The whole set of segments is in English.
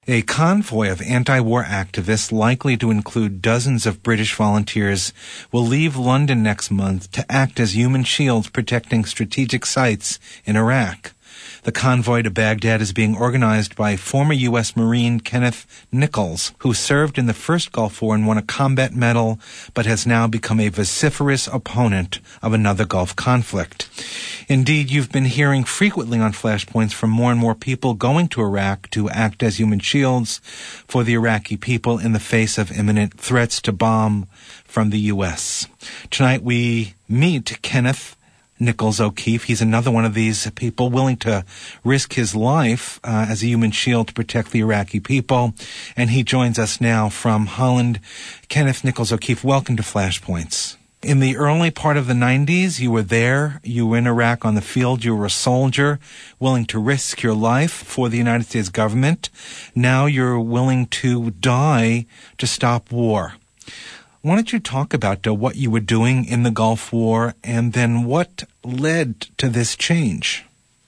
A convoy of anti-war activists, likely to include dozens of British volunteers, will leave London next month to act as human shields protecting strategic sites in Iraq. The convoy to Baghdad is being organized by former U.S. Marine Kenneth Nichols, who served in the First Gulf War and won a combat medal, but has now become a vociferous opponent of another Gulf conflict. Indeed, you've been hearing frequently on Flashpoints from more and more people going to Iraq to act as human shields for the Iraqi people in the face of imminent threats to bomb from the U.S. Tonight we meet Kenneth Nichols O'Keefe. He's another one of these people willing to risk his life as a human shield to protect the Iraqi people. And he joins us now from Holland. Kenneth Nichols O'Keefe, welcome to Flashpoints. In the early part of the 90s, you were there. You were in Iraq on the field. You were a soldier willing to risk your life for the United States government. Now you're willing to die to stop war. Why don't you talk about what you were doing in the Gulf War and then what led to this change?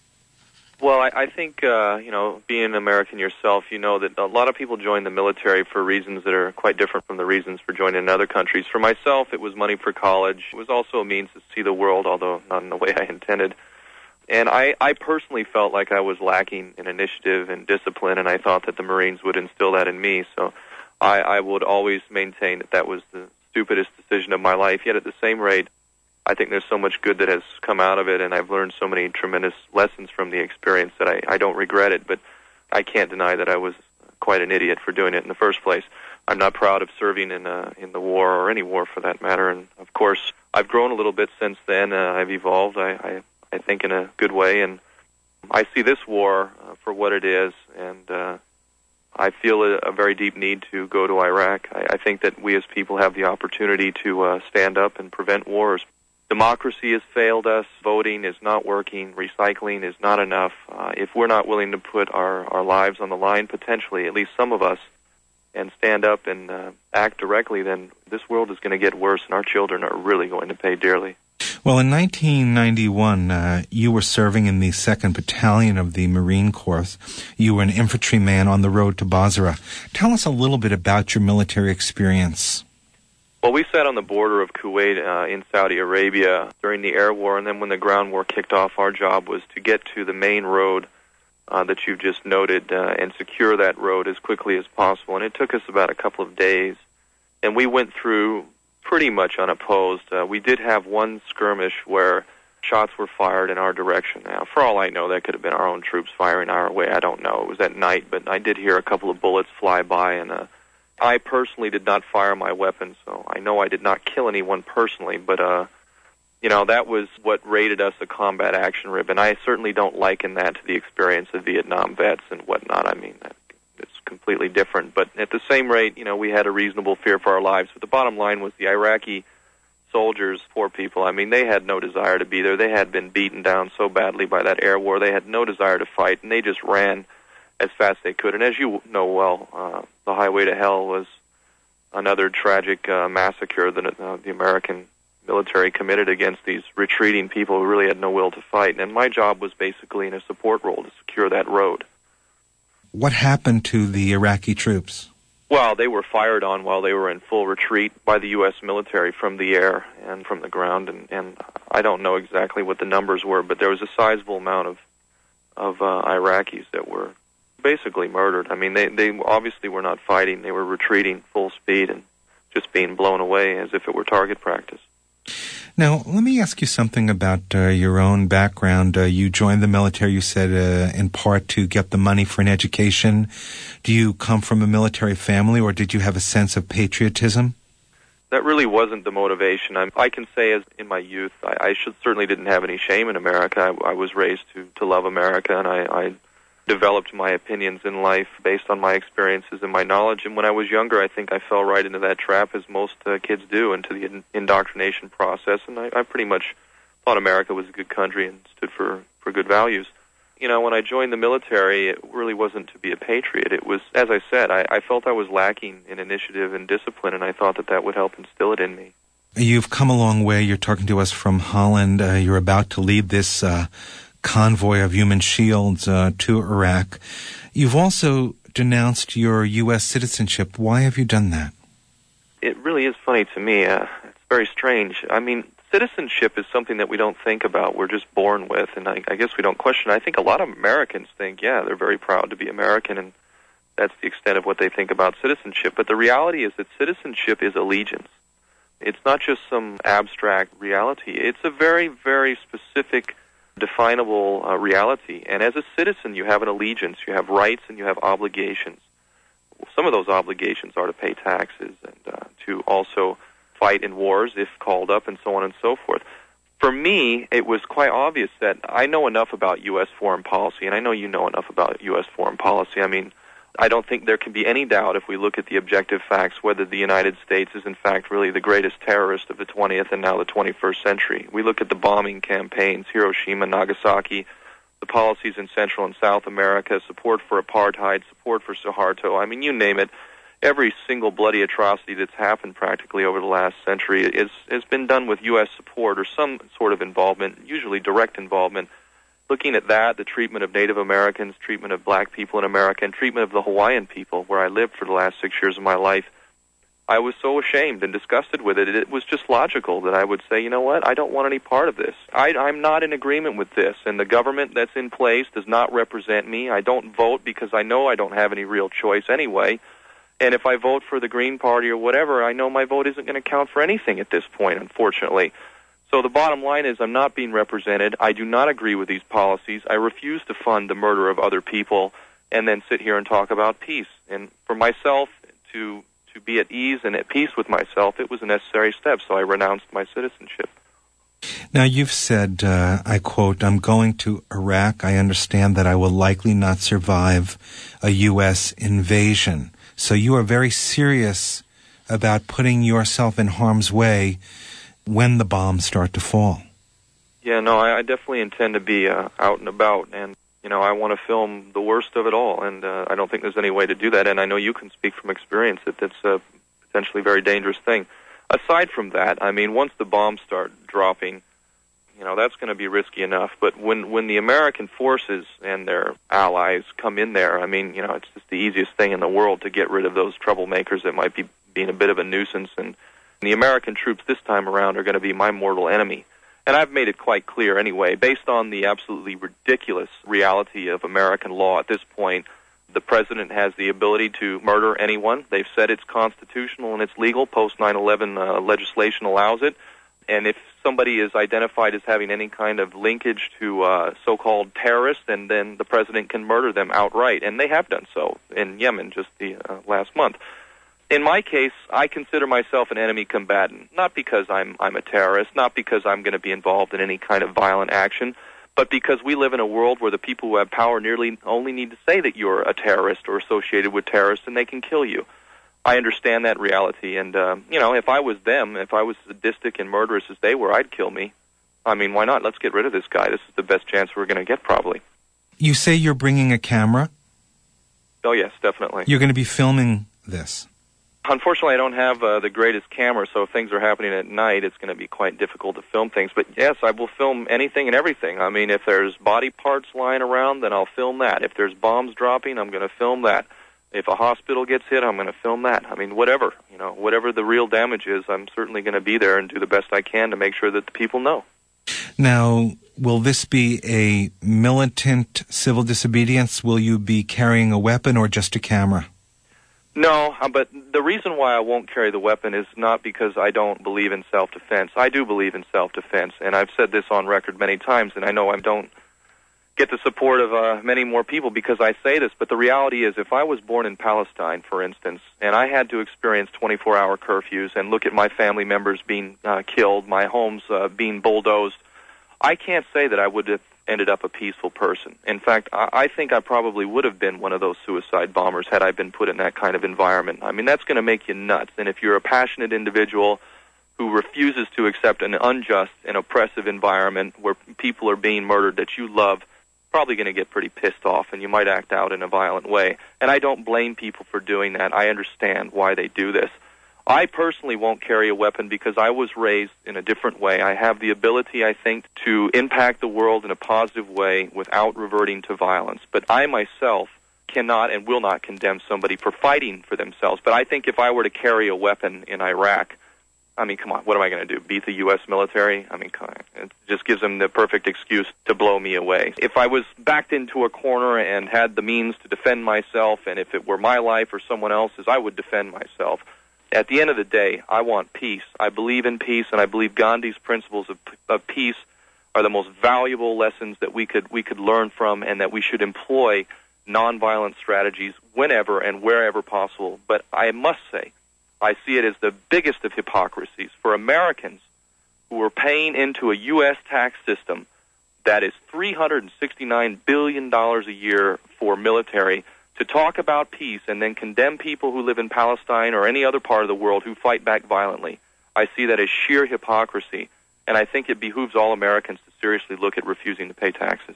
Well, I think, being an American yourself, you know that a lot of people join the military for reasons that are quite different from the reasons for joining in other countries. For myself, it was money for college. It was also a means to see the world, although not in the way I intended. And I personally felt like I was lacking in initiative and discipline, and I thought that the Marines would instill that in me. So I would always maintain that was the stupidest decision of my life. Yet at the same rate, I think there's so much good that has come out of it, and I've learned so many tremendous lessons from the experience that I don't regret it, but I can't deny that I was quite an idiot for doing it in the first place. I'm not proud of serving in the war, or any war for that matter, and of course, I've grown a little bit since then. I've evolved, I think, in a good way, and I see this war for what it is, and I feel a very deep need to go to Iraq. I think that we as people have the opportunity to stand up and prevent wars. Democracy has failed us. Voting is not working. Recycling is not enough. If we're not willing to put our lives on the line, potentially, at least some of us, and stand up and act directly, then this world is going to get worse, and our children are really going to pay dearly. Well, in 1991, you were serving in the 2nd Battalion of the Marine Corps. You were an infantryman on the road to Basra. Tell us a little bit about your military experience. Well, we sat on the border of Kuwait in Saudi Arabia during the air war, and then when the ground war kicked off, our job was to get to the main road that you've just noted and secure that road as quickly as possible. And it took us about a couple of days, and we went through pretty much unopposed. We did have one skirmish where shots were fired in our direction. Now, for all I know, that could have been our own troops firing our way. I don't know. It was at night, but I did hear a couple of bullets fly by, and I personally did not fire my weapon, so I know I did not kill anyone personally, but, that was what rated us a combat action rib, and I certainly don't liken that to the experience of Vietnam vets and whatnot. I mean, it's completely different, but at the same rate, we had a reasonable fear for our lives. But the bottom line was the Iraqi soldiers, poor people, I mean, they had no desire to be there. They had been beaten down so badly by that air war. They had no desire to fight, and they just ran as fast as they could. And as you know well, the Highway to Hell was another tragic massacre that the American military committed against these retreating people who really had no will to fight. And my job was basically in a support role to secure that road. What happened to the Iraqi troops? Well, they were fired on while they were in full retreat by the U.S. military from the air and from the ground, and I don't know exactly what the numbers were, but there was a sizable amount of Iraqis that were basically murdered. I mean, they obviously were not fighting. They were retreating full speed and just being blown away as if it were target practice. Now, let me ask you something about your own background. You joined the military, you said, in part to get the money for an education. Do you come from a military family, or did you have a sense of patriotism? That really wasn't the motivation. I can say, as in my youth, I certainly didn't have any shame in America. I was raised to love America, and I developed my opinions in life based on my experiences and my knowledge. And when I was younger, I think I fell right into that trap, as most kids do, into the indoctrination process. And I pretty much thought America was a good country and stood for good values. When I joined the military, it really wasn't to be a patriot. It was, as I said, I felt I was lacking in initiative and discipline, and I thought that would help instill it in me. You've come a long way. You're talking to us from Holland. You're about to lead this convoy of human shields to Iraq. You've also denounced your U.S. citizenship. Why have you done that? It really is funny to me. It's very strange. I mean, citizenship is something that we don't think about. We're just born with, and I guess we don't question it. I think a lot of Americans think, yeah, they're very proud to be American, and that's the extent of what they think about citizenship. But the reality is that citizenship is allegiance. It's not just some abstract reality. It's a very, very specific, definable reality. And as a citizen, you have an allegiance, you have rights, and you have obligations. Some of those obligations are to pay taxes and to also fight in wars if called up and so on and so forth. For me, it was quite obvious that I know enough about U.S. foreign policy, and I know you know enough about U.S. foreign policy. I mean, I don't think there can be any doubt if we look at the objective facts whether the United States is in fact really the greatest terrorist of the 20th and now the 21st century. We look at the bombing campaigns, Hiroshima, Nagasaki, the policies in Central and South America, support for apartheid, support for Suharto. I mean, you name it. Every single bloody atrocity that's happened practically over the last century has been done with U.S. support or some sort of involvement, usually direct involvement. Looking at that, the treatment of Native Americans, treatment of black people in America, and treatment of the Hawaiian people, where I lived for the last 6 years of my life, I was so ashamed and disgusted with it. It was just logical that I would say, you know what, I don't want any part of this. I'm not in agreement with this, and the government that's in place does not represent me. I don't vote because I know I don't have any real choice anyway. And if I vote for the Green Party or whatever, I know my vote isn't going to count for anything at this point, unfortunately. So the bottom line is I'm not being represented. I do not agree with these policies. I refuse to fund the murder of other people and then sit here and talk about peace. And for myself to be at ease and at peace with myself, it was a necessary step, so I renounced my citizenship. Now, you've said, I quote, "I'm going to Iraq. I understand that I will likely not survive a U.S. invasion." So you are very serious about putting yourself in harm's way when the bombs start to fall. Yeah, no, I definitely intend to be out and about, and I want to film the worst of it all, and I don't think there's any way to do that, and I know you can speak from experience that that's a potentially very dangerous thing. Aside from that, I mean, once the bombs start dropping, that's going to be risky enough, but when the American forces and their allies come in there, I mean, it's just the easiest thing in the world to get rid of those troublemakers that might be being a bit of a nuisance, and the American troops this time around are going to be my mortal enemy. And I've made it quite clear anyway, based on the absolutely ridiculous reality of American law at this point, the president has the ability to murder anyone. They've said it's constitutional and it's legal. Post 9/11 legislation allows it. And if somebody is identified as having any kind of linkage to so-called terrorists, and then the president can murder them outright. And they have done so in Yemen just the last month. In my case, I consider myself an enemy combatant, not because I'm a terrorist, not because I'm going to be involved in any kind of violent action, but because we live in a world where the people who have power nearly only need to say that you're a terrorist or associated with terrorists, and they can kill you. I understand that reality, and, if I was them, if I was sadistic and murderous as they were, I'd kill me. I mean, why not? Let's get rid of this guy. This is the best chance we're going to get, probably. You say you're bringing a camera? Oh, yes, definitely. You're going to be filming this? Unfortunately, I don't have the greatest camera, so if things are happening at night, it's going to be quite difficult to film things. But yes, I will film anything and everything. I mean, if there's body parts lying around, then I'll film that. If there's bombs dropping, I'm going to film that. If a hospital gets hit, I'm going to film that. I mean, whatever. Whatever the real damage is, I'm certainly going to be there and do the best I can to make sure that the people know. Now, will this be a militant civil disobedience? Will you be carrying a weapon or just a camera? No, but the reason why I won't carry the weapon is not because I don't believe in self-defense. I do believe in self-defense, and I've said this on record many times, and I know I don't get the support of many more people because I say this, but the reality is if I was born in Palestine, for instance, and I had to experience 24-hour curfews and look at my family members being killed, my homes being bulldozed, I can't say that I would have ended up a peaceful person. In fact, I think I probably would have been one of those suicide bombers had I been put in that kind of environment. I mean, that's going to make you nuts. And if you're a passionate individual who refuses to accept an unjust and oppressive environment where people are being murdered that you love, probably going to get pretty pissed off, and you might act out in a violent way. And I don't blame people for doing that. I understand why they do this. I personally won't carry a weapon because I was raised in a different way. I have the ability, I think, to impact the world in a positive way without reverting to violence. But I myself cannot and will not condemn somebody for fighting for themselves. But I think if I were to carry a weapon in Iraq, I mean, come on, what am I going to do? Beat the U.S. military? I mean, it just gives them the perfect excuse to blow me away. If I was backed into a corner and had the means to defend myself, and if it were my life or someone else's, I would defend myself. At the end of the day, I want peace. I believe in peace, and I believe Gandhi's principles of peace are the most valuable lessons that we could learn from, and that we should employ nonviolent strategies whenever and wherever possible. But I must say, I see it as the biggest of hypocrisies for Americans who are paying into a U.S. tax system that is $369 billion a year for military to talk about peace and then condemn people who live in Palestine or any other part of the world who fight back violently. I see that as sheer hypocrisy, and I think it behooves all Americans to seriously look at refusing to pay taxes.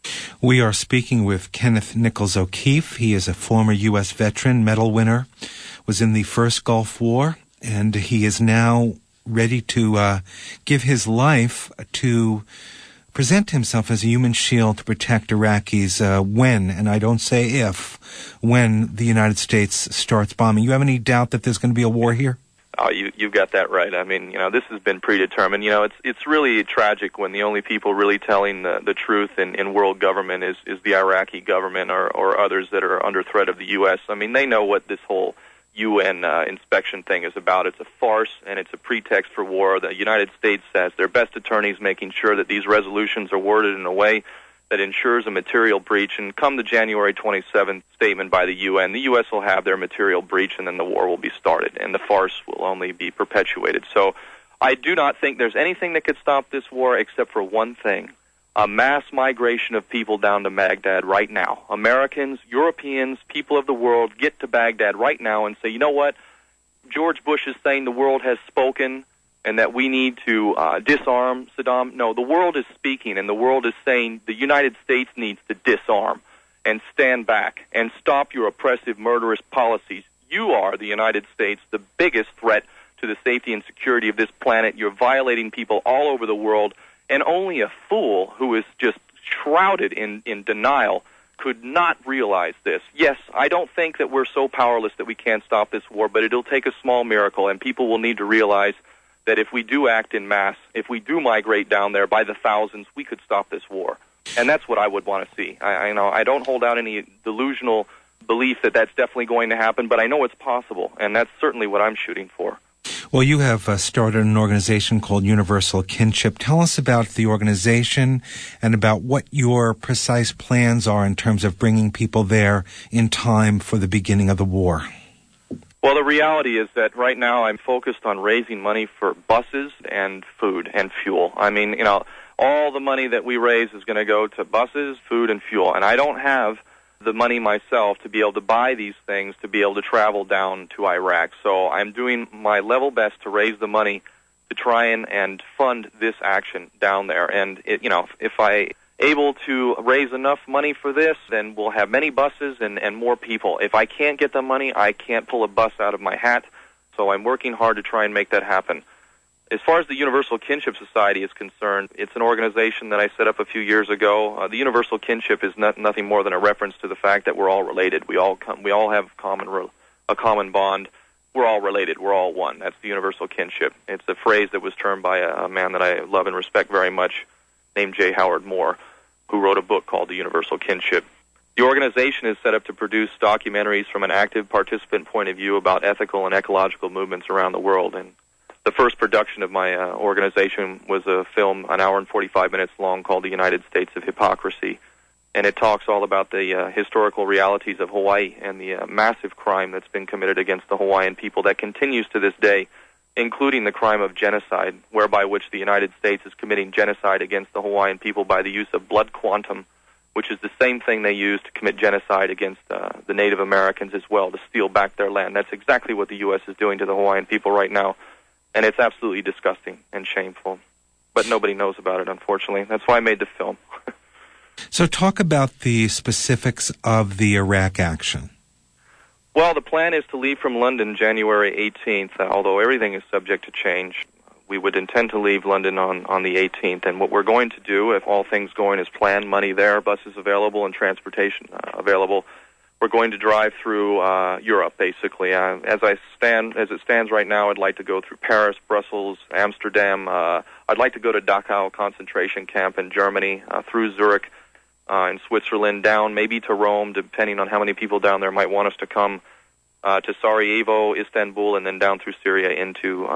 We are speaking with Kenneth Nichols O'Keefe. He is a former U.S. veteran, medal winner, was in the first Gulf War, and he is now ready to give his life to present himself as a human shield to protect Iraqis when, and I don't say if, when the United States starts bombing. You have any doubt that there's going to be a war here? Oh, you've got that right. I mean, this has been predetermined. It's really tragic when the only people really telling the truth in world government is the Iraqi government or others that are under threat of the U.S. I mean, they know what this whole UN inspection thing is about. It's a farce, and it's a pretext for war. The United States has their best attorneys making sure that these resolutions are worded in a way that ensures a material breach, and come the January 27th statement by the UN, the U.S. will have their material breach, and then the war will be started, and the farce will only be perpetuated. So I do not think there's anything that could stop this war except for one thing: a mass migration of people down to Baghdad right now. Americans, Europeans, people of the world, get to Baghdad right now and say, you know what, George Bush is saying the world has spoken and that we need to disarm Saddam. No, the world is speaking, and the world is saying the United States needs to disarm and stand back and stop your oppressive, murderous policies. You are, the United States, the biggest threat to the safety and security of this planet. You're violating people all over the world, and only a fool who is just shrouded in denial could not realize this. Yes, I don't think that we're so powerless that we can't stop this war, but it'll take a small miracle, and people will need to realize that if we do act in mass, if we do migrate down there by the thousands, we could stop this war. And that's what I would want to see. I don't hold out any delusional belief that that's definitely going to happen, but I know it's possible, and that's certainly what I'm shooting for. Well, you have started an organization called Universal Kinship. Tell us about the organization and about what your precise plans are in terms of bringing people there in time for the beginning of the war. Well, the reality is that right now I'm focused on raising money for buses and food and fuel. I mean, all the money that we raise is going to go to buses, food, and fuel. And I don't have the money myself to be able to buy these things to be able to travel down to Iraq. So I'm doing my level best to raise the money to try and fund this action down there. And, if I able to raise enough money for this, then we'll have many buses and more people. If I can't get the money, I can't pull a bus out of my hat, so I'm working hard to try and make that happen. As far as the Universal Kinship Society is concerned, it's an organization that I set up a few years ago. The Universal Kinship is nothing more than a reference to the fact that we're all related. We all have a common bond. We're all related. We're all one. That's the Universal Kinship. It's a phrase that was termed by a man that I love and respect very much, named J. Howard Moore, who wrote a book called The Universal Kinship. The organization is set up to produce documentaries from an active participant point of view about ethical and ecological movements around the world. And the first production of my organization was a film, an hour and 45 minutes long, called The United States of Hypocrisy. And it talks all about the historical realities of Hawaii and the massive crime that's been committed against the Hawaiian people that continues to this day, including the crime of genocide, whereby which the United States is committing genocide against the Hawaiian people by the use of blood quantum, which is the same thing they use to commit genocide against the Native Americans as well, to steal back their land. That's exactly what the U.S. is doing to the Hawaiian people right now, and it's absolutely disgusting and shameful. But nobody knows about it, unfortunately. That's why I made the film. So talk about the specifics of the Iraq action. Well, the plan is to leave from London January 18th, although everything is subject to change. We would intend to leave London on the 18th, and what we're going to do, if all things going as planned, money there, buses available, and transportation available, we're we're going to drive through Europe, basically. As it stands right now, I'd like to go through Paris, Brussels, Amsterdam. I'd like to go to Dachau concentration camp in Germany, through Zurich in Switzerland, down maybe to Rome, depending on how many people down there might want us to come, to Sarajevo, Istanbul, and then down through Syria into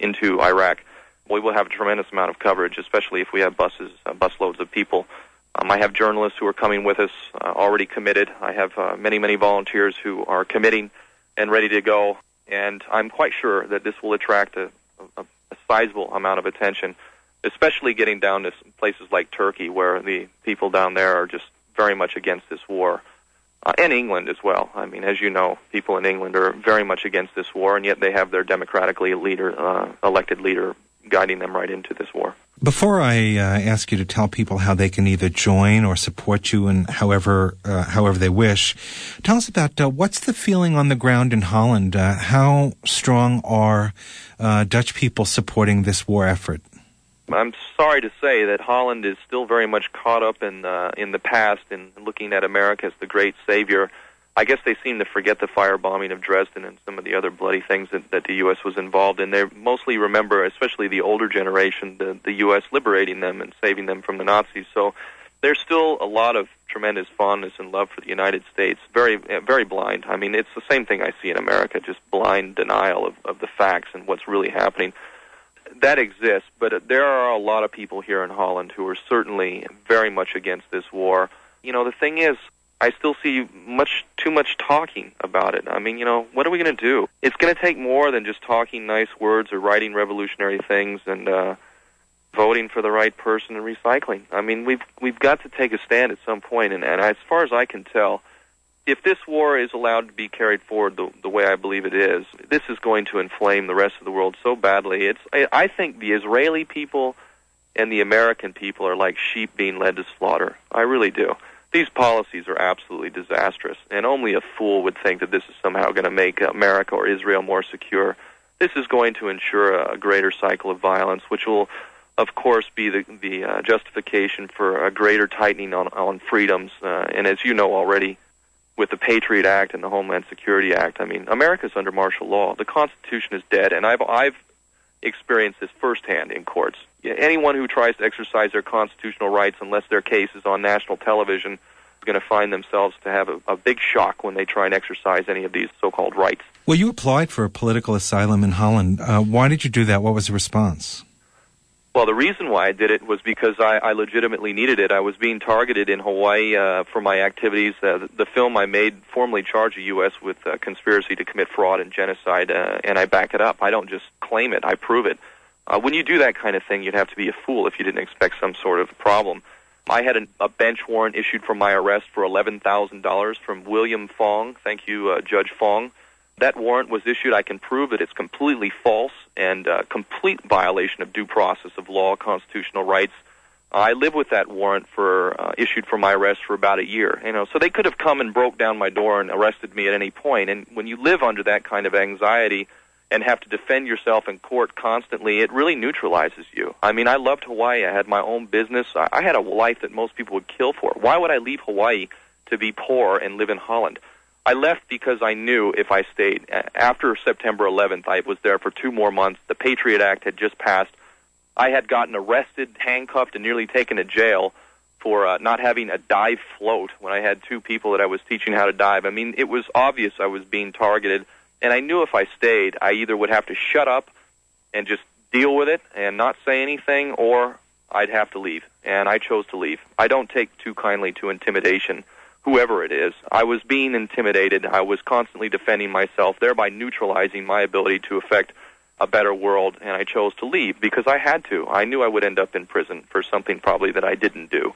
Iraq. We will have a tremendous amount of coverage, especially if we have busloads of people. I have journalists who are coming with us, already committed. I have many volunteers who are committing and ready to go, and I'm quite sure that this will attract a sizable amount of attention, especially getting down to places like Turkey, where the people down there are just very much against this war, and England as well. I mean, as you know, people in England are very much against this war, and yet they have their democratically elected leader guiding them right into this war. Before I ask you to tell people how they can either join or support you in however they wish, tell us about what's the feeling on the ground in Holland? How strong are Dutch people supporting this war effort? I'm sorry to say that Holland is still very much caught up in the past and looking at America as the great savior. I guess they seem to forget the firebombing of Dresden and some of the other bloody things that the U.S. was involved in. They mostly remember, especially the older generation, the U.S. liberating them and saving them from the Nazis. So there's still a lot of tremendous fondness and love for the United States, very blind. I mean, it's the same thing I see in America, just blind denial of the facts and what's really happening. That exists, but there are a lot of people here in Holland who are certainly very much against this war. You know, the thing is, I still see too much talking about it. I mean, what are we going to do? It's going to take more than just talking nice words or writing revolutionary things and voting for the right person and recycling. I mean, we've got to take a stand at some point, and as far as I can tell, if this war is allowed to be carried forward the way I believe it is, this is going to inflame the rest of the world so badly. I think the Israeli people and the American people are like sheep being led to slaughter. I really do. These policies are absolutely disastrous, and only a fool would think that this is somehow going to make America or Israel more secure. This is going to ensure a greater cycle of violence, which will, of course, be the justification for a greater tightening on freedoms. And as you know already, with the Patriot Act and the Homeland Security Act, I mean, America's under martial law. The Constitution is dead, and I've experienced this firsthand in courts. Anyone who tries to exercise their constitutional rights, unless their case is on national television, is going to find themselves to have a big shock when they try and exercise any of these so-called rights. Well, you applied for a political asylum in Holland. Why did you do that? What was the response? Well, the reason why I did it was because I legitimately needed it. I was being targeted in Hawaii for my activities. The film I made formally charged the U.S. with conspiracy to commit fraud and genocide, and I back it up. I don't just claim it, I prove it. When you do that kind of thing, you'd have to be a fool if you didn't expect some sort of problem. I had a bench warrant issued for my arrest for $11,000 from William Fong. Thank you, Judge Fong. That warrant was issued. I can prove that it's completely false and complete violation of due process of law, constitutional rights. I live with that warrant issued for my arrest for about a year. So they could have come and broke down my door and arrested me at any point. And when you live under that kind of anxiety and have to defend yourself in court constantly, it really neutralizes you. I mean, I loved Hawaii. I had my own business. I had a life that most people would kill for. Why would I leave Hawaii to be poor and live in Holland? I left because I knew if I stayed. After September 11th, I was there for 2 more months. The Patriot Act had just passed. I had gotten arrested, handcuffed, and nearly taken to jail for not having a dive float when I had 2 people that I was teaching how to dive. I mean, it was obvious I was being targeted, and I knew if I stayed, I either would have to shut up and just deal with it and not say anything, or I'd have to leave, and I chose to leave. I don't take too kindly to intimidation, whoever it is. I was being intimidated. I was constantly defending myself, thereby neutralizing my ability to affect a better world, and I chose to leave because I had to. I knew I would end up in prison for something probably that I didn't do.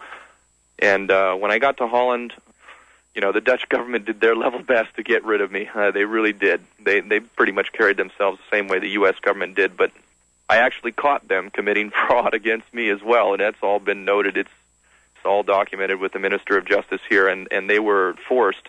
And when I got to Holland, the Dutch government did their level best to get rid of me. They really did. They pretty much carried themselves the same way the U.S. government did, but I actually caught them committing fraud against me as well, and that's all been noted. It's all documented with the Minister of Justice here, and they were forced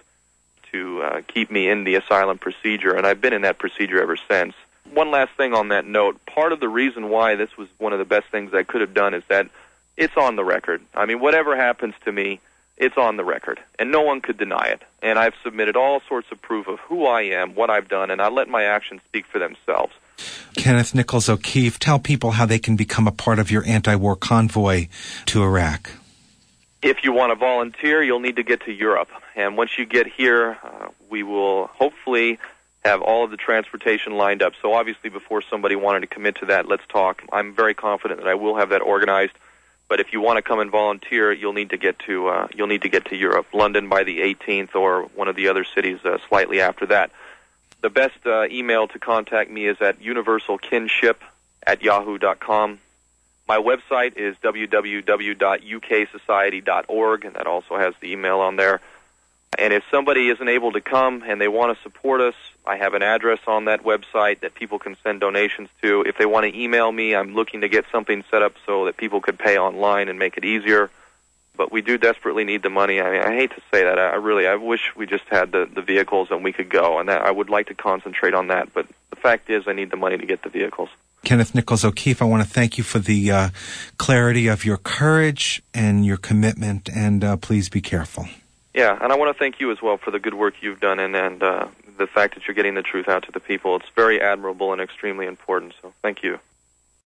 to keep me in the asylum procedure, and I've been in that procedure ever since. One last thing on that note, part of the reason why this was one of the best things I could have done is that it's on the record. I mean, whatever happens to me, It's on the record, and no one could deny it. And I've submitted all sorts of proof of who I am, what I've done, and I let my actions speak for themselves. Kenneth Nichols O'Keefe, tell people how they can become a part of your anti-war convoy to Iraq. If you want to volunteer, you'll need to get to Europe. And once you get here, we will hopefully have all of the transportation lined up. So obviously before somebody wanted to commit to that, let's talk. I'm very confident that I will have that organized. But if you want to come and volunteer, you'll need to get to Europe, London by the 18th, or one of the other cities slightly after that. The best email to contact me is at universalkinship@yahoo.com. My website is www.uksociety.org, and that also has the email on there. And if somebody isn't able to come and they want to support us, I have an address on that website that people can send donations to. If they want to email me, I'm looking to get something set up so that people could pay online and make it easier. But we do desperately need the money. I mean, I hate to say that. I wish we just had the vehicles and we could go, and that I would like to concentrate on that. But the fact is I need the money to get the vehicles. Kenneth Nichols O'Keefe, I want to thank you for the clarity of your courage and your commitment, and please be careful. Yeah, and I want to thank you as well for the good work you've done and the fact that you're getting the truth out to the people. It's very admirable and extremely important, so thank you.